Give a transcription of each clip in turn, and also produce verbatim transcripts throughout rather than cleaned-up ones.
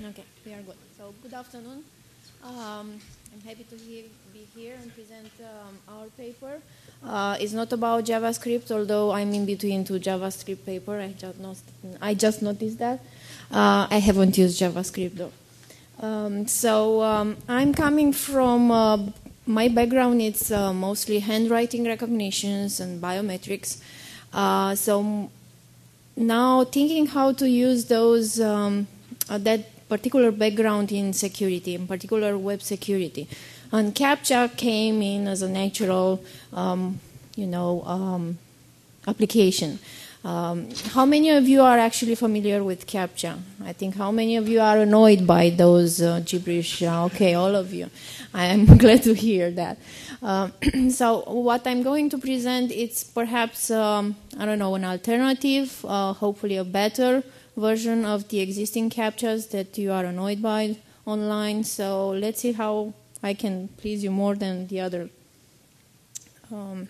Okay, we are good. So, good afternoon. Um, I'm happy to he be here and present um, our paper. Uh, it's not about JavaScript, although I'm in between two JavaScript paper. I just, not, I just noticed that. Uh, I haven't used JavaScript though. Um, so um, I'm coming from, uh, my background it's uh, mostly handwriting recognitions and biometrics. Uh, so now thinking how to use those, um, uh, that particular background in security, in particular web security. And CAPTCHA came in as a natural, um, you know, um, application. Um, how many of you are actually familiar with CAPTCHA? I think how many of you are annoyed by those uh, gibberish? Uh, okay, all of you. I am glad to hear that. Uh, so what I'm going to present, it's perhaps, um, I don't know, an alternative, uh, hopefully a better version of the existing CAPTCHAs that you are annoyed by online. So let's see how I can please you more than the other. Um,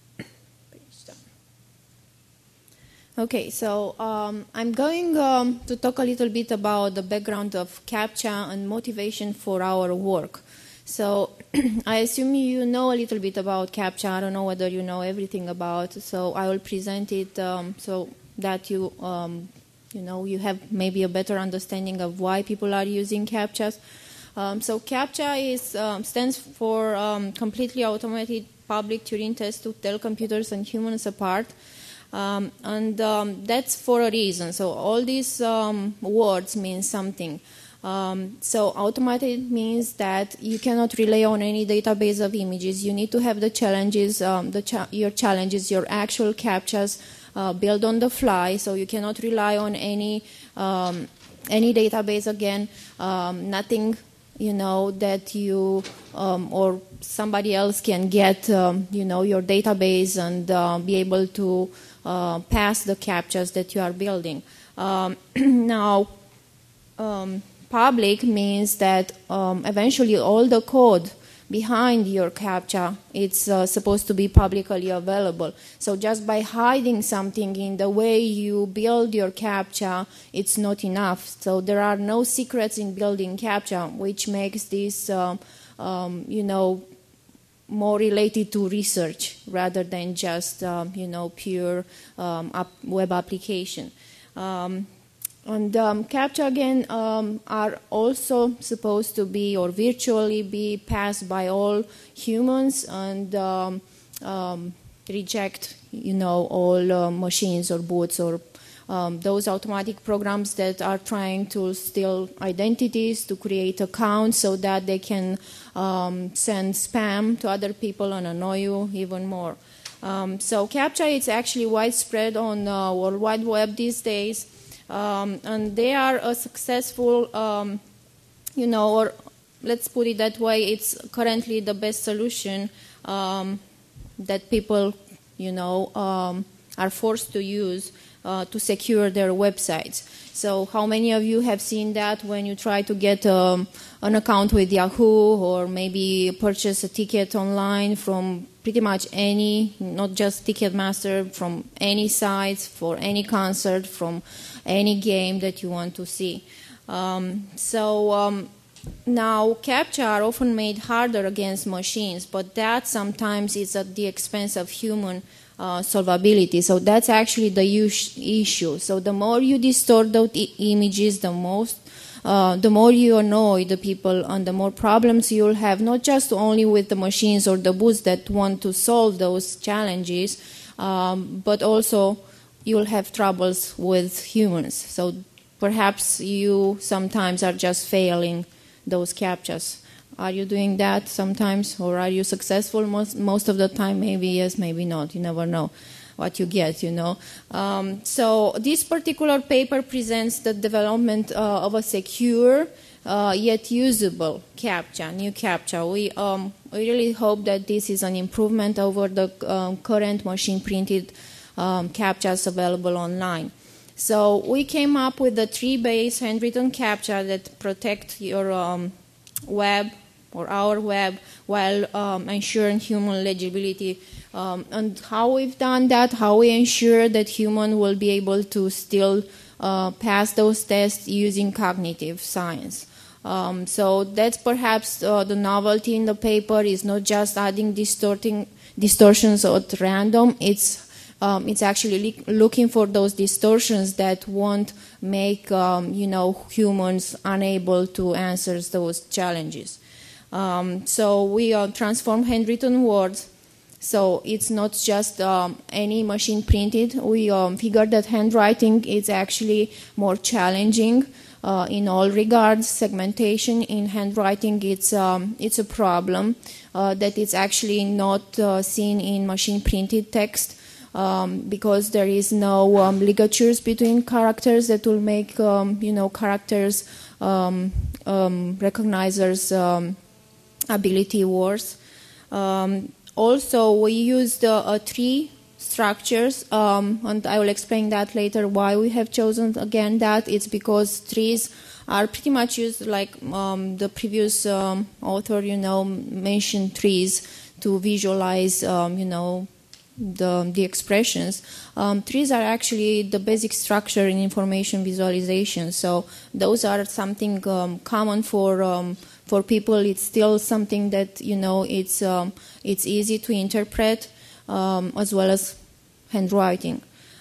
Okay, so um, I'm going um, to talk a little bit about the background of CAPTCHA and motivation for our work. So I assume you know a little bit about CAPTCHA. I don't know whether you know everything about, so I will present it um, so that you, um, you know, you have maybe a better understanding of why people are using CAPTCHAs. Um, so CAPTCHA is, um, stands for um, Completely Automated Public Turing Test to Tell Computers and Humans Apart. Um, and um, that's for a reason. So all these um, words mean something. Um, so automated means that you cannot rely on any database of images. You need to have the challenges, um, the cha your challenges, your actual CAPTCHAs uh, built on the fly. So you cannot rely on any um, any database again. Um, nothing, you know, that you um, or somebody else can get, um, you know, your database and uh, be able to Uh, pass the CAPTCHAs that you are building. Um, now, um, public means that um, eventually all the code behind your CAPTCHA, it's uh, supposed to be publicly available. So just by hiding something in the way you build your CAPTCHA, it's not enough. So there are no secrets in building CAPTCHA, which makes this, uh, um, you know, more related to research rather than just, um, you know, pure um, up web application. Um, and um, CAPTCHA, again, um, are also supposed to be or virtually be passed by all humans and um, um, reject, you know, all uh, machines or bots or Um, those automatic programs that are trying to steal identities, to create accounts so that they can um, send spam to other people and annoy you even more. Um, so CAPTCHA is actually widespread on uh, World Wide Web these days, um, and they are a successful, um, you know, or let's put it that way, it's currently the best solution um, that people, you know, um, are forced to use Uh, to secure their websites. So how many of you have seen that when you try to get um, an account with Yahoo or maybe purchase a ticket online from pretty much any, not just Ticketmaster, from any sites, for any concert, from any game that you want to see. Um, so um, now CAPTCHA are often made harder against machines, but that sometimes is at the expense of human Uh, solvability. So that's actually the issue. So the more you distort those images, the most, uh, the more you annoy the people, and the more problems you'll have, not just only with the machines or the bots that want to solve those challenges, um, but also you'll have troubles with humans. So perhaps you sometimes are just failing those CAPTCHAs. Are you doing that sometimes, or are you successful most, most of the time? Maybe yes, maybe not. You never know what you get, you know. Um, so this particular paper presents the development uh, of a secure uh, yet usable CAPTCHA, new CAPTCHA. We, um, we really hope that this is an improvement over the um, current machine-printed um, CAPTCHAs available online. So we came up with the tree-based handwritten CAPTCHA that protect your um, web or our web while um, ensuring human legibility Um, and how we've done that, how we ensure that human will be able to still uh, pass those tests using cognitive science. Um, so that's perhaps uh, the novelty in the paper is not just adding distorting distortions at random. It's um, it's actually looking for those distortions that won't make um, you know humans unable to answer those challenges. Um, so we uh, transform handwritten words. So it's not just um, any machine printed. We um, figured that handwriting is actually more challenging uh, in all regards. Segmentation in handwriting, it's um, it's a problem uh, that is actually not uh, seen in machine printed text um, because there is no um, ligatures between characters that will make um, you know characters um, um, recognizers um, ability worse. Um, Also, we used uh, uh, three structures, um, and I will explain that later why we have chosen again that. It's because trees are pretty much used like um, the previous um, author, you know, mentioned trees to visualize, um, you know, the, the expressions. Um, trees are actually the basic structure in information visualization. So those are something um, common for um, for people. It's still something that, you know, it's um, it's easy to interpret um, as well as handwriting.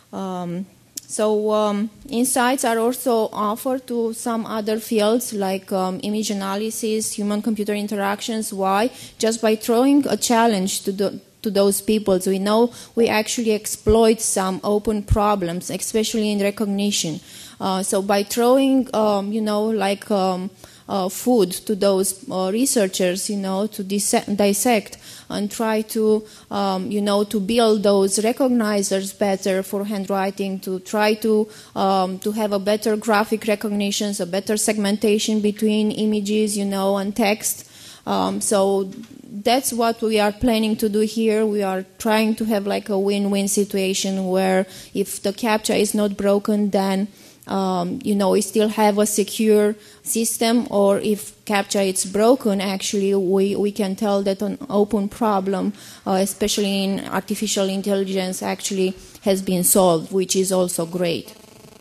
Um, so um, insights are also offered to some other fields like um, image analysis, human-computer interactions. Why? Just by throwing a challenge to the to those people. So we know we actually exploit some open problems, especially in recognition. Uh, so by throwing, um, you know, like um, uh, food to those uh, researchers, you know, to dissect, dissect and try to, um, you know, to build those recognizers better for handwriting, to try to um, to have a better graphic recognition, a better segmentation between images, you know, and text. Um, so that's what we are planning to do here. We are trying to have like a win-win situation where if the CAPTCHA is not broken, then um, you know we still have a secure system. Or if CAPTCHA is broken, actually we we can tell that an open problem, uh, especially in artificial intelligence, actually has been solved, which is also great.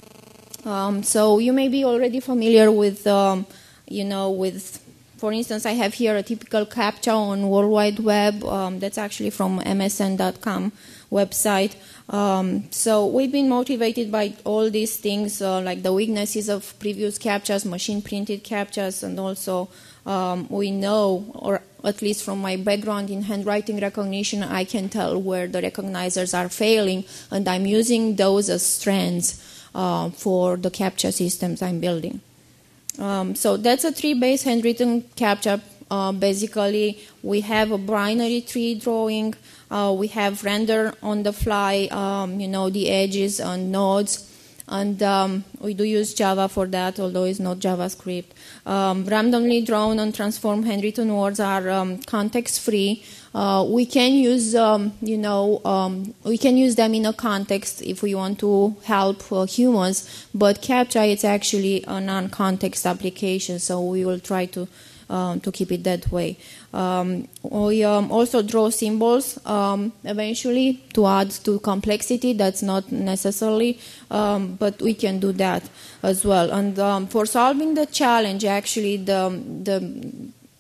Um, so you may be already familiar with um, you know with. For instance, I have here a typical CAPTCHA on World Wide Web. Um, that's actually from M S N dot com website. Um, so we've been motivated by all these things, uh, like the weaknesses of previous CAPTCHAs, machine-printed CAPTCHAs, and also um, we know, or at least from my background in handwriting recognition, I can tell where the recognizers are failing, and I'm using those as strengths uh, for the CAPTCHA systems I'm building. Um, so that's a tree-based handwritten CAPTCHA. Uh, basically, we have a binary tree drawing. Uh, we have render on the fly, um, you know, the edges and nodes. And um, we do use Java for that, although it's not JavaScript. Um, randomly drawn and transformed handwritten words are um, context-free. Uh, we can use, um, you know, um, we can use them in a context if we want to help uh, humans. But CAPTCHA is actually a non-context application, so we will try to um, to keep it that way. Um, we um, also draw symbols um, eventually to add to complexity. That's not necessarily, um, but we can do that as well. And um, for solving the challenge, actually, the the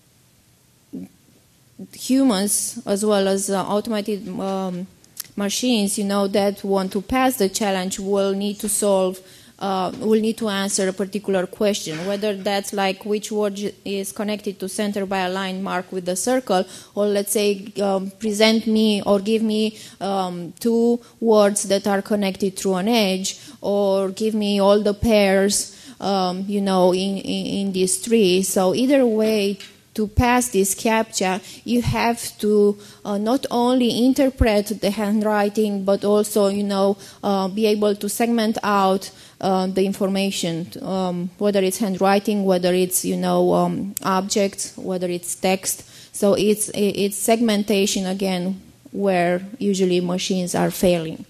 humans as well as uh, automated um, machines, you know, that want to pass the challenge will need to solve. Uh, will need to answer a particular question, whether that's like which word is connected to center by a line marked with a circle, or let's say um, present me or give me um, two words that are connected through an edge, or give me all the pairs, um, you know, in, in, in this tree. So either way, to pass this CAPTCHA, you have to uh, not only interpret the handwriting, but also, you know, uh, be able to segment out uh, the information, um, whether it's handwriting, whether it's, you know, um, objects, whether it's text. So it's it's segmentation again, where usually machines are failing.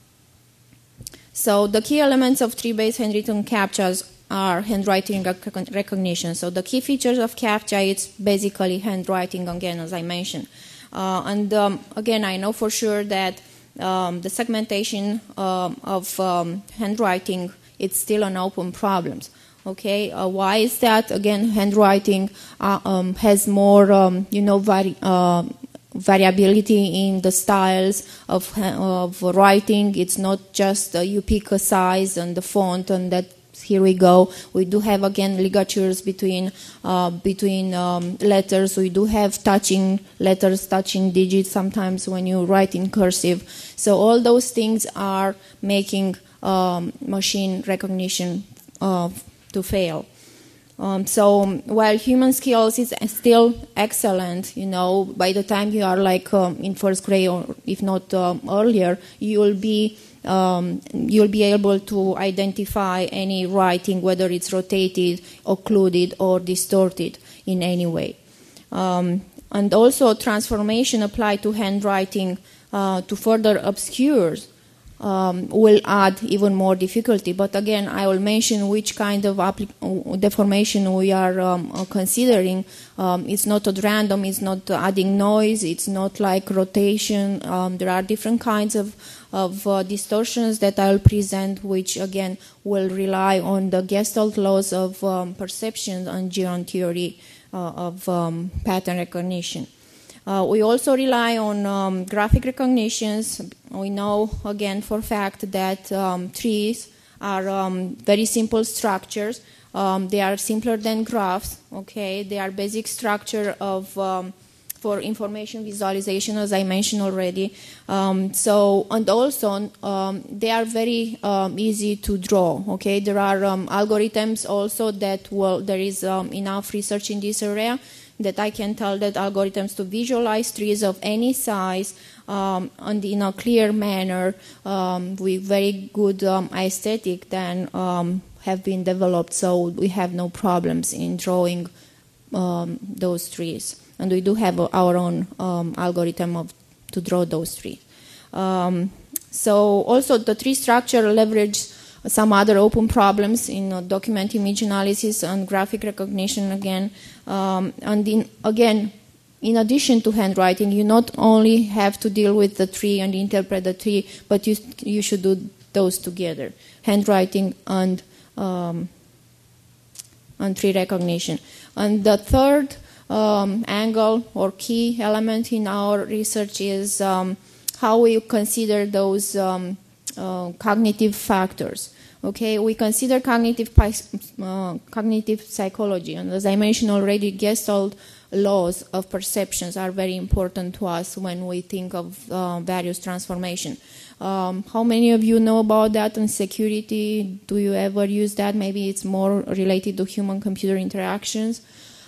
So the key elements of tree-based handwritten CAPTCHAs are handwriting recognition. So the key features of CAPTCHA, it's basically handwriting again, as I mentioned. Uh, and um, again, I know for sure that um, the segmentation uh, of um, handwriting, it's still an open problem. Okay, uh, why is that? Again, handwriting uh, um, has more, um, you know, vari uh, variability in the styles of, of writing. It's not just uh, you pick a size and the font and that. Here we go. We do have again ligatures between uh, between um, letters. We do have touching letters, touching digits. Sometimes when you write in cursive, so all those things are making um, machine recognition uh, to fail. Um, so while human skills is still excellent, you know, by the time you are like um, in first grade or if not um, earlier, you will be um, you'll be able to identify any writing, whether it's rotated, occluded, or distorted in any way. Um, and also transformation applied to handwriting uh, to further obscure Um, will add even more difficulty. But again, I will mention which kind of deformation we are um, considering. Um, it's not at random, it's not adding noise, it's not like rotation. Um, there are different kinds of, of uh, distortions that I'll present, which again will rely on the Gestalt laws of um, perception and Giron theory uh, of um, pattern recognition. Uh, we also rely on um, graphic recognitions. We know, again, for a fact that um, trees are um, very simple structures. Um, they are simpler than graphs, okay? They are basic structure of, um, for information visualization, as I mentioned already. Um, so, and also, um, they are very um, easy to draw, okay? There are um, algorithms also that, well, there is um, enough research in this area that I can tell that algorithms to visualize trees of any size um, and in a clear manner um, with very good um, aesthetic then um, have been developed, so we have no problems in drawing um, those trees. And we do have our own um, algorithm of, to draw those trees. Um, so also the tree structure leverages some other open problems in uh, document image analysis and graphic recognition again. Um, and in, again, in addition to handwriting, you not only have to deal with the tree and interpret the tree, but you, you should do those together, handwriting and, um, and tree recognition. And the third um, angle or key element in our research is um, how we consider those um, uh, cognitive factors. Okay, we consider cognitive, uh, cognitive psychology, and as I mentioned already, Gestalt laws of perceptions are very important to us when we think of uh, various transformation. Um, how many of you know about that in security? Do you ever use that? Maybe it's more related to human-computer interactions.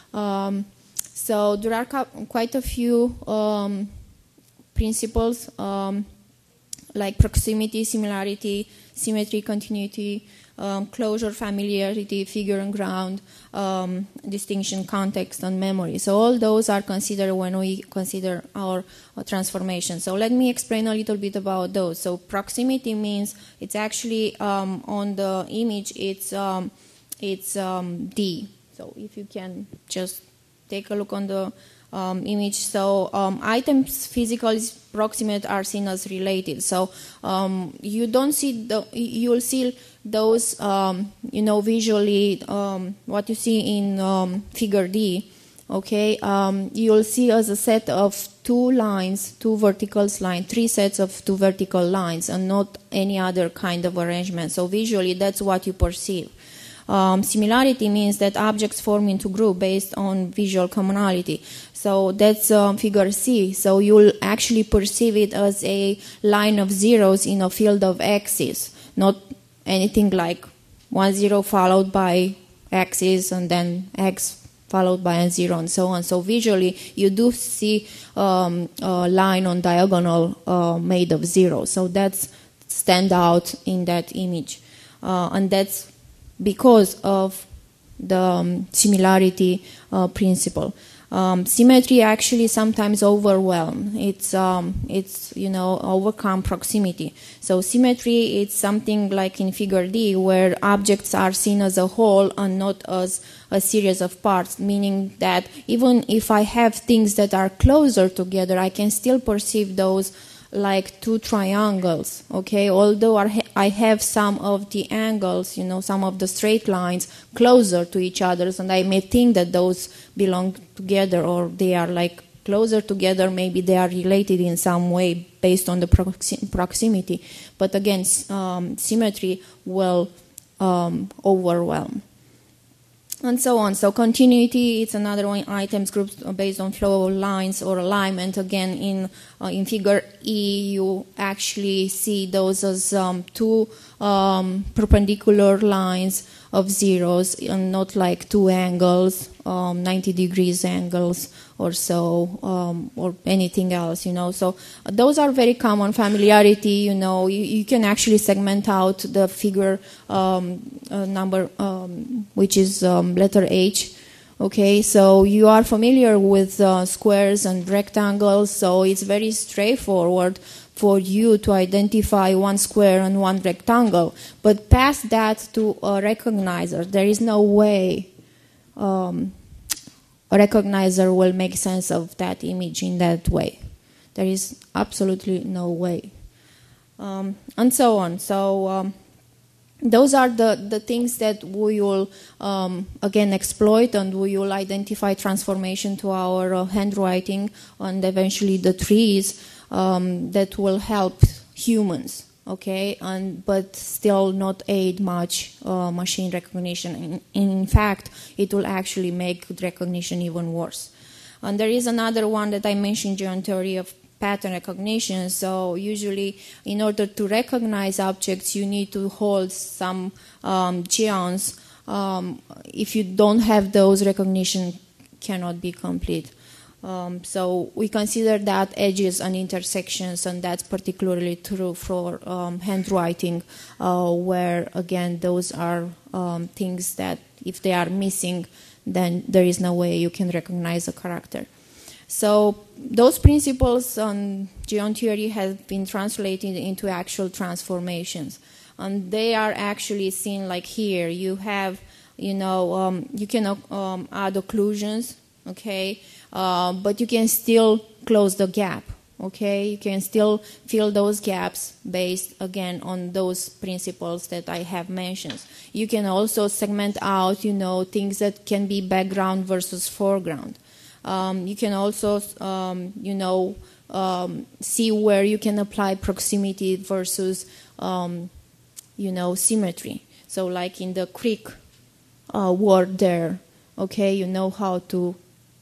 Um, so there are quite a few um, principles um, like proximity, similarity, symmetry, continuity, um, closure, familiarity, figure and ground, um, distinction, context, and memory. So all those are considered when we consider our uh, transformation. So let me explain a little bit about those. So proximity means it's actually um, on the image, it's, um, it's um, D. So if you can just take a look on the Um, image. So um, items physically proximate are seen as related. So um, you don't see the, you will see those, um, you know, visually um, what you see in um, figure D. Okay, um, you will see as a set of two lines, two vertical lines, three sets of two vertical lines, and not any other kind of arrangement. So visually, that's what you perceive. Um, similarity means that objects form into group based on visual commonality. So that's um, figure C. So you'll actually perceive it as a line of zeros in a field of x's, not anything like one zero followed by x's and then x followed by a zero and so on. So visually, you do see um, a line on diagonal uh, made of zeros. So that's stand out in that image. Uh, and that's because of the um, similarity uh, principle. Um, symmetry actually sometimes overwhelm. It's um, it's you know overcome proximity. So symmetry is something like in Figure D, where objects are seen as a whole and not as a series of parts. Meaning that even if I have things that are closer together, I can still perceive those like two triangles, okay? Although I have some of the angles, you know, some of the straight lines closer to each other, and I may think that those belong together or they are like closer together, maybe they are related in some way based on the proxi- proximity. But again, um, symmetry will um, overwhelm. And so on. So continuity, it's another one, items grouped based on flow of lines or alignment. Again, in uh, in Figure E, you actually see those as um, two um, perpendicular lines of zeros, and not like two angles, um, ninety degrees angles or so, um, or anything else, you know. So uh, those are very common. Familiarity, you know, you, you can actually segment out the figure um, uh, number, um, which is um, letter H. Okay, so you are familiar with uh, squares and rectangles, so it's very straightforward for you to identify one square and one rectangle. But past that to a recognizer, there is no way um, a recognizer will make sense of that image in that way. There is absolutely no way. Um, and so on. So um, those are the, the things that we will, um, again, exploit, and we will identify transformation to our uh, handwriting and eventually the trees um, that will help humans, okay, and but still not aid much uh, machine recognition. In, in fact, it will actually make recognition even worse. And there is another one that I mentioned, geon theory of pattern recognition. So usually, in order to recognize objects, you need to hold some um, geons. Um, if you don't have those, recognition cannot be complete. Um, so we consider that edges and intersections, and that's particularly true for um, handwriting, uh, where, again, those are um, things that if they are missing, then there is no way you can recognize a character. So those principles on geon theory have been translated into actual transformations. And they are actually seen like here. You have, you know, um, you can um, add occlusions, okay? Uh, but you can still close the gap, okay? You can still fill those gaps based, again, on those principles that I have mentioned. You can also segment out, you know, things that can be background versus foreground. Um, you can also, um, you know, um, see where you can apply proximity versus, um, you know, symmetry. So like in the creek uh, word there, okay, you know how to,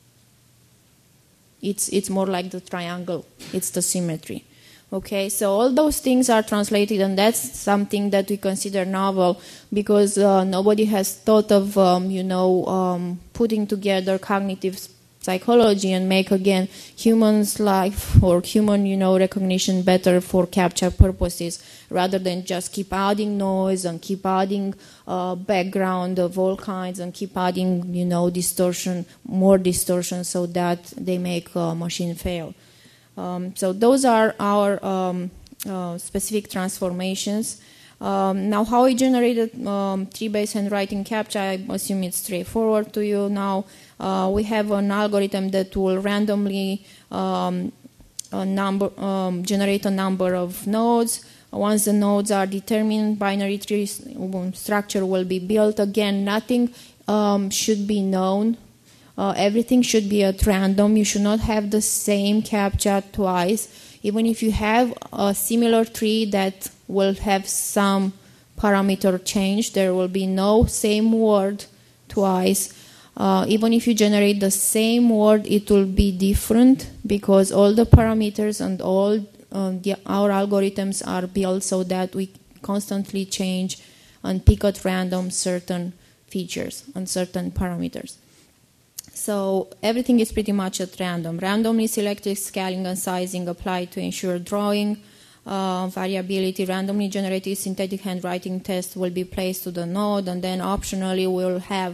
it's, it's more like the triangle, it's the symmetry. Okay, so all those things are translated, and that's something that we consider novel because uh, nobody has thought of, um, you know, um, putting together cognitive psychology and make, again, humans' life or human, you know, recognition better for captcha purposes, rather than just keep adding noise and keep adding uh, background of all kinds and keep adding, you know, distortion, more distortion, so that they make a machine fail. Um, so those are our um, uh, specific transformations. Um, now, how we generated um, tree-based handwriting captcha, I assume it's straightforward to you now. Uh, we have an algorithm that will randomly um, a number, um, generate a number of nodes. Once the nodes are determined, binary tree structure will be built. Again, nothing um, should be known. Uh, everything should be at random. You should not have the same captcha twice. Even if you have a similar tree that will have some parameter change, there will be no same word twice. Uh, even if you generate the same word, it will be different because all the parameters and all uh, the, our algorithms are built so that we constantly change and pick at random certain features and certain parameters. So everything is pretty much at random. Randomly selected scaling and sizing applied to ensure drawing uh, variability. Randomly generated synthetic handwriting test will be placed to the node, and then optionally we'll have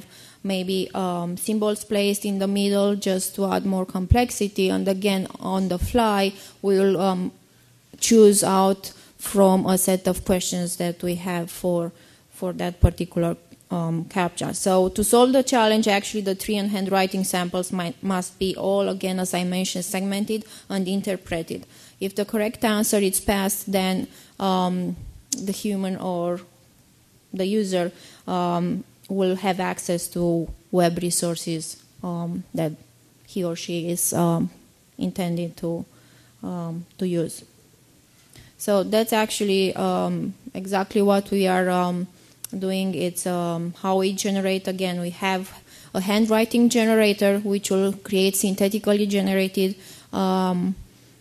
maybe um, symbols placed in the middle just to add more complexity. And again, on the fly, we'll um, choose out from a set of questions that we have for, for that particular um, CAPTCHA. So to solve the challenge, actually the tree and handwriting samples might, must be all, again, as I mentioned, segmented and interpreted. If the correct answer is passed, then um, the human or the user um, will have access to web resources um, that he or she is um, intended to, um, to use. So that's actually um, exactly what we are um, doing. It's um, how we generate. Again, we have a handwriting generator which will create synthetically generated um,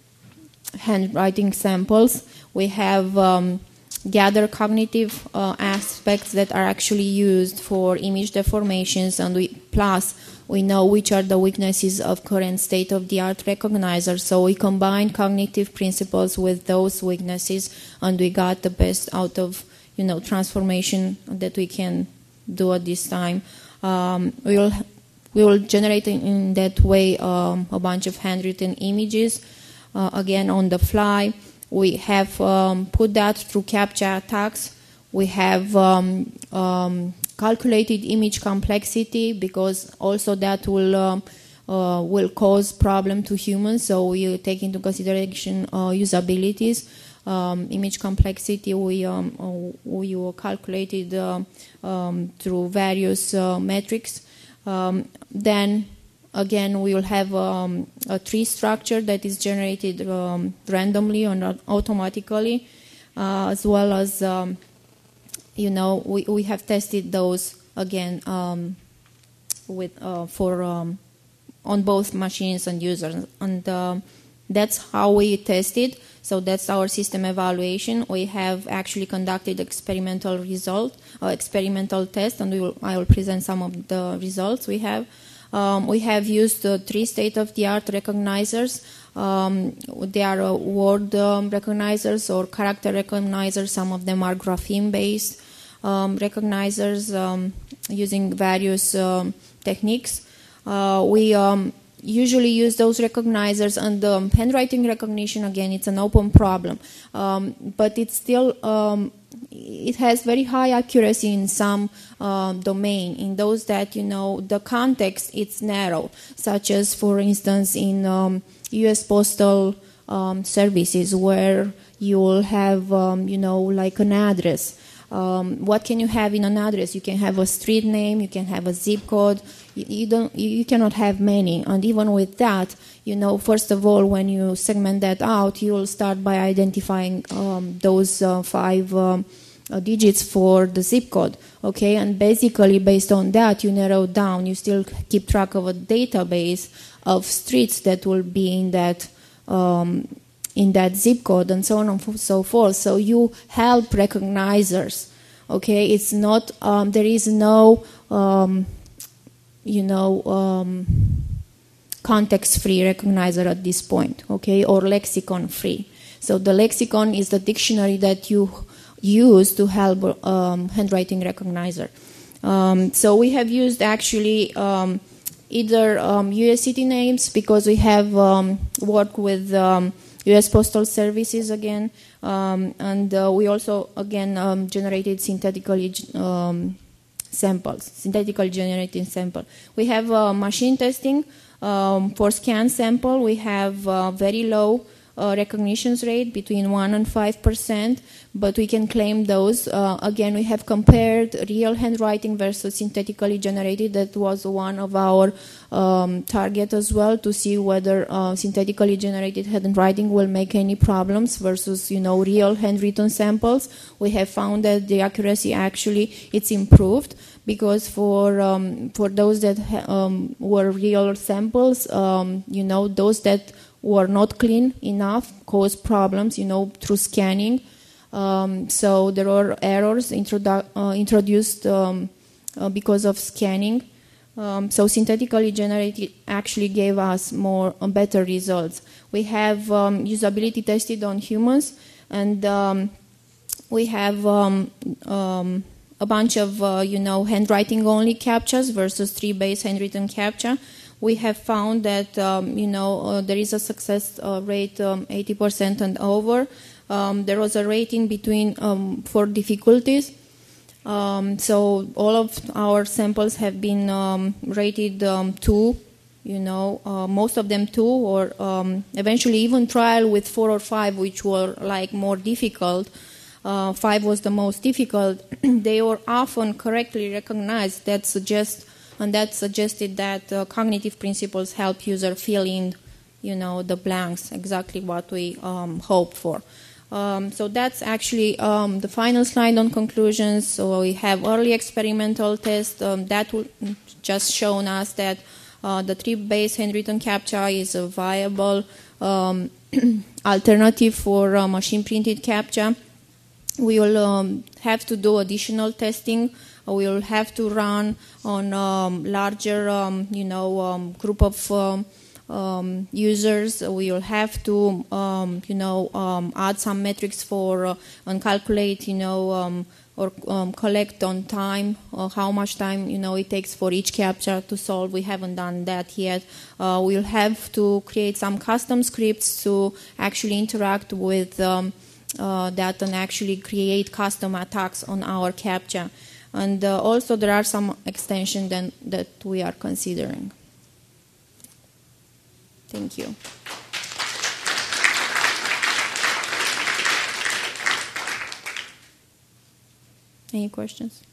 handwriting samples. We have um, gather cognitive uh, aspects that are actually used for image deformations, and we, plus we know which are the weaknesses of current state-of-the-art recognizers. So we combine cognitive principles with those weaknesses, and we got the best out of, you know, transformation that we can do at this time. Um, we will we will generate in, in that way um, a bunch of handwritten images, uh, again on the fly. We have um, put that through CAPTCHA attacks. We have um, um, calculated image complexity, because also that will um, uh, will cause problem to humans. So we take into consideration uh, usabilities, um, image complexity. We um, uh, we calculated uh, um, through various uh, metrics. Um, then. Again, we will have um, a tree structure that is generated um, randomly or automatically, uh, as well as, um, you know, we, we have tested those again um, with uh, for um, on both machines and users, and uh, that's how we tested. So that's our system evaluation. We have actually conducted experimental result, uh, experimental test, and we will, I will present some of the results we have. Um, we have used uh, three state-of-the-art recognizers. Um, they are uh, word um, recognizers or character recognizers. Some of them are grapheme-based um, recognizers um, using various um, techniques. Uh, we um, usually use those recognizers, and um, handwriting recognition, again, it's an open problem. Um, but it's still... Um, it has very high accuracy in some uh, domain, in those that, you know, the context it's narrow, such as, for instance, in um, U S Postal um, Services, where you will have, um, you know, like an address. Um, what can you have in an address? You can have a street name, you can have a zip code. You, you don't, you cannot have many. And even with that, you know, first of all, when you segment that out, you will start by identifying um, those uh, five um, uh, digits for the zip code, okay? And basically, based on that, you narrow down. You still keep track of a database of streets that will be in that um, in that zip code, and so on and so forth. So you help recognizers, okay? It's not, um, there is no, um, you know, um, context-free recognizer at this point, okay, or lexicon-free. So the lexicon is the dictionary that you use to help um, handwriting recognizer. Um, so we have used actually um, either um, U S city names, because we have um, worked with um, U S Postal Services again, um, and uh, we also again um, generated synthetically um, samples, synthetically generated sample. We have uh, machine testing. Um, for scan sample, we have uh, very low uh, recognition rate, between one and five percent, but we can claim those. Uh, again, we have compared real handwriting versus synthetically generated. That was one of our um, target as well, to see whether uh, synthetically generated handwriting will make any problems versus, you know, real handwritten samples. We have found that the accuracy actually it's improved, because for um, for those that um, were real samples, um, you know, those that were not clean enough caused problems, you know, through scanning. Um, so there were errors introdu uh, introduced um, uh, because of scanning. Um, so synthetically generated actually gave us more uh, better results. We have um, usability tested on humans, and um, we have um, um, a bunch of, uh, you know, handwriting-only CAPTCHAs versus tree-based handwritten CAPTCHA, we have found that, um, you know, uh, there is a success uh, rate um, eighty percent and over. Um, there was a rating between um, for difficulties. Um, so all of our samples have been um, rated um, two, you know, uh, most of them two, or um, eventually even trial with four or five, which were like more difficult. Uh, five was the most difficult. They were often correctly recognized. That suggests and that suggested that uh, cognitive principles help user fill in, you know, the blanks, exactly what we um, hope for. Um, so that's actually um, the final slide on conclusions. So we have early experimental tests um, that will just shown us that uh, the tree-based handwritten CAPTCHA is a viable um, alternative for uh, machine-printed CAPTCHA. We will um, have to do additional testing. We will have to run on um, larger, um, you know, um, group of um, um, users. We will have to, um, you know, um, add some metrics for uh, and calculate, you know, um, or um, collect on time uh, how much time, you know, it takes for each CAPTCHA to solve. We haven't done that yet. Uh, we'll have to create some custom scripts to actually interact with um, uh, that and actually create custom attacks on our CAPTCHA. And uh, also there are some extensions that, that we are considering. Thank you. Any questions?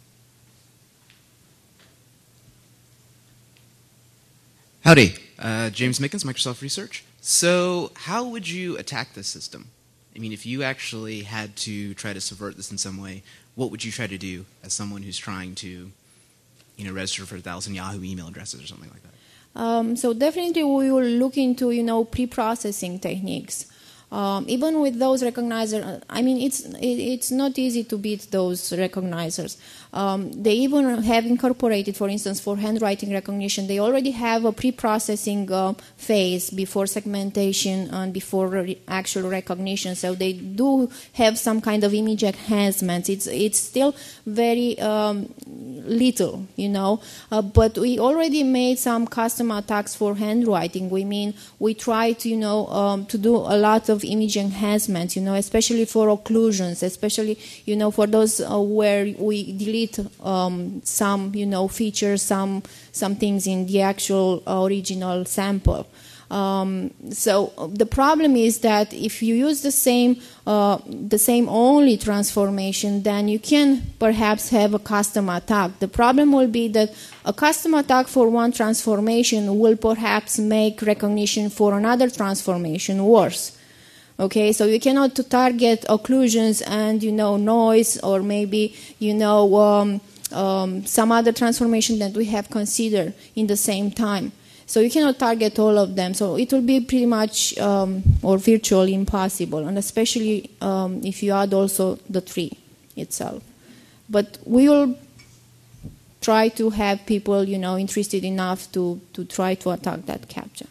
Howdy, uh, James Mickens, Microsoft Research. So how would you attack this system? I mean, if you actually had to try to subvert this in some way, what would you try to do as someone who's trying to, you know, register for a thousand Yahoo email addresses or something like that? Um, so definitely we will look into, you know, pre-processing techniques. Um, even with those recognizers, I mean, it's it, it's not easy to beat those recognizers. Um, they even have incorporated, for instance, for handwriting recognition, they already have a pre-processing uh, phase before segmentation and before re actual recognition. So they do have some kind of image enhancements. It's it's still very um, little, you know, uh, but we already made some custom attacks for handwriting. We mean we try to, you know, um, to do a lot of image enhancements, you know, especially for occlusions, especially, you know, for those uh, where we delete um, some, you know, features, some some things in the actual uh, original sample. Um, so the problem is that if you use the same uh, the same only transformation, then you can perhaps have a custom attack. The problem will be that a custom attack for one transformation will perhaps make recognition for another transformation worse. Okay, so you cannot target occlusions and, you know, noise, or maybe, you know, um, um, some other transformation that we have considered in the same time. So you cannot target all of them. So it will be pretty much um, or virtually impossible, and especially um, if you add also the tree itself. But we will try to have people, you know, interested enough to, to try to attack that CAPTCHA.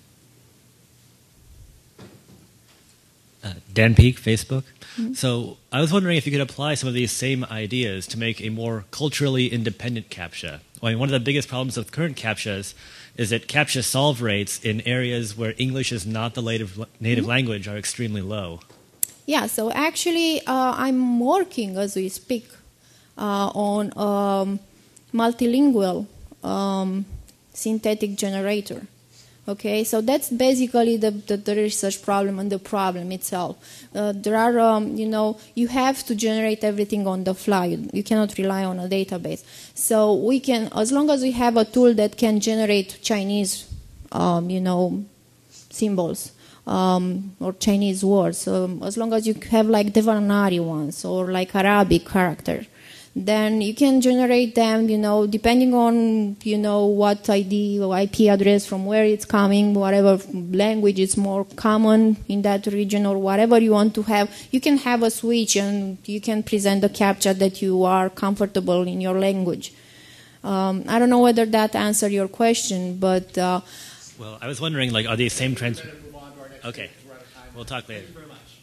Uh, Dan Peak, Facebook. Mm-hmm. So I was wondering if you could apply some of these same ideas to make a more culturally independent CAPTCHA. I mean, one of the biggest problems with current CAPTCHAs is that CAPTCHA solve rates in areas where English is not the native, native mm-hmm. language are extremely low. Yeah, so actually uh, I'm working as we speak uh, on um, multilingual um, synthetic generator. Okay, so that's basically the, the, the research problem and the problem itself. Uh, there are, um, you know, you have to generate everything on the fly. You, you cannot rely on a database. So we can, as long as we have a tool that can generate Chinese, um, you know, symbols um, or Chinese words, um, as long as you have like Devanagari ones or like Arabic character, then you can generate them, you know, depending on, you know, what I D or I P address, from where it's coming, whatever language is more common in that region or whatever you want to have. You can have a switch and you can present the CAPTCHA that you are comfortable in your language. Um, I don't know whether that answered your question, but... Uh, well, I was wondering, like, are these same trans... Okay, we'll talk later.